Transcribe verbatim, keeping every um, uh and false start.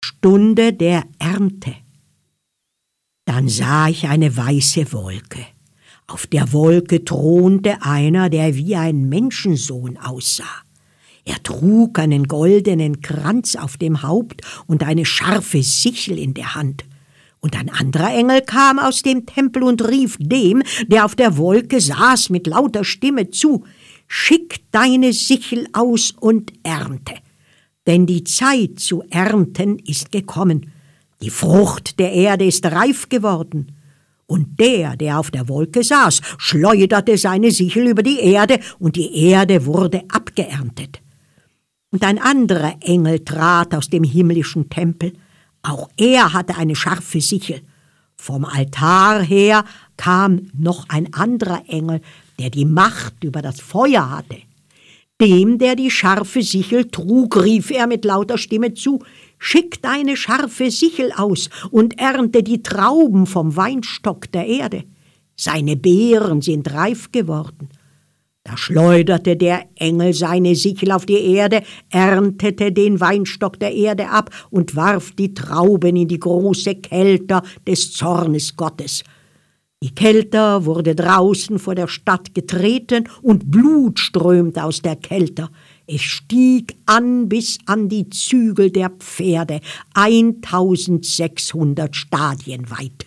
Stunde der Ernte. Dann sah ich eine weiße Wolke. Auf der Wolke thronte einer, der wie ein Menschensohn aussah. Er trug einen goldenen Kranz auf dem Haupt und eine scharfe Sichel in der Hand. Und ein anderer Engel kam aus dem Tempel und rief dem, der auf der Wolke saß, mit lauter Stimme zu: »Schick deine Sichel aus und ernte, denn die Zeit zu ernten ist gekommen. Die Frucht der Erde ist reif geworden.« Und der, der auf der Wolke saß, schleuderte seine Sichel über die Erde, und die Erde wurde abgeerntet. Und ein anderer Engel trat aus dem himmlischen Tempel. Auch er hatte eine scharfe Sichel. Vom Altar her kam noch ein anderer Engel, der die Macht über das Feuer hatte. Dem, der die scharfe Sichel trug, rief er mit lauter Stimme zu: »Schick deine scharfe Sichel aus und ernte die Trauben vom Weinstock der Erde. Seine Beeren sind reif geworden.« Da schleuderte der Engel seine Sichel auf die Erde, erntete den Weinstock der Erde ab und warf die Trauben in die große Kelter des Zornes Gottes. Die Kelter wurde draußen vor der Stadt getreten, und Blut strömte aus der Kelter. Es stieg an bis an die Zügel der Pferde, eintausendsechshundert Stadien weit.